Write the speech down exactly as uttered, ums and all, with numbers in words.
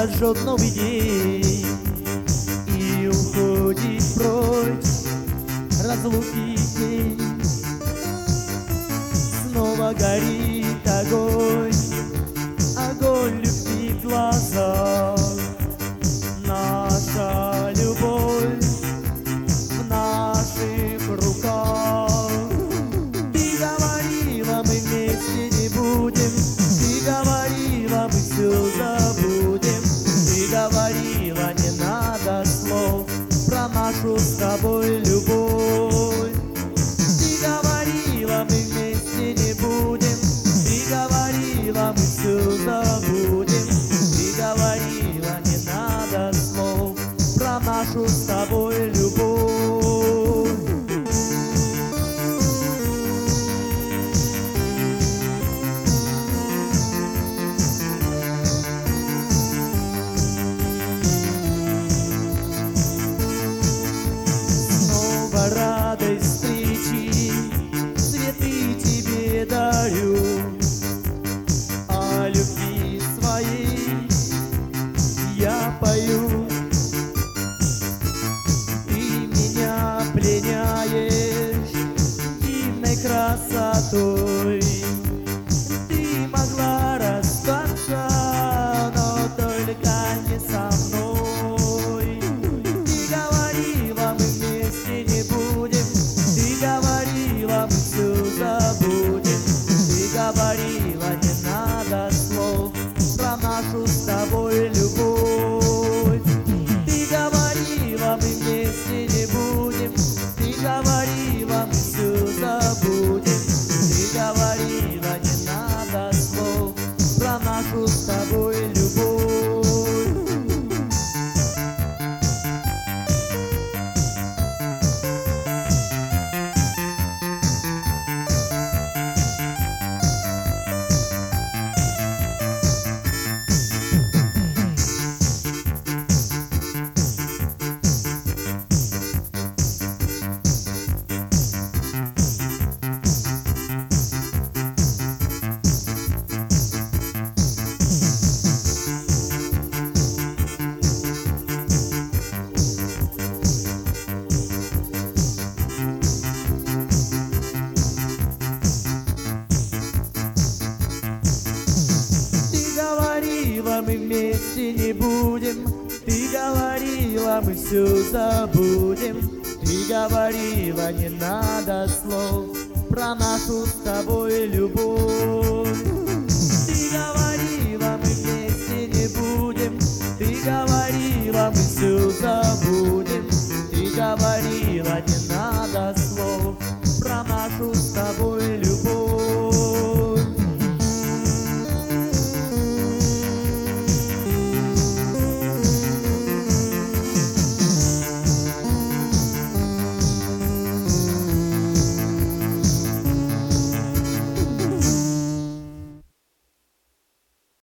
нас ждет новый день, и уходит прочь разлуки день. Снова горит огонь, огонь любви в глазах. Наша любовь в наших руках. Ты говорила, мы вместе не будем, ты говорила, мы все забудем. Ты говорила, не надо слов про нашу с тобой любовь. Ты говорила, мы вместе не будем, ты говорила, мы все забудем. Ты говорила, не надо слов про нашу с тобой любовь. Снова радость встречи, цветы тебе дарю, о любви своей я пою. Ты меня пленяешь дивной красотой. Ты могла расстаться, но только не со мной. Ты говорила, мы вместе не будем, ты говорила, мы все забудем. Ты говорила, не надо слов про нашу с тобой любовь. Ты говорила, мы вместе не будем, ты говорила, мы все забудем. Ты говорила, не надо слов про нашу с тобой любовь. Мы вместе не будем, ты говорила, мы все забудем. Ты говорила, не надо слов про нашу с тобой любовь. Ты говорила, мы вместе не будем, ты говорила, мы все забудем. Ты говорила, не надо слов про нашу с тобой любовь.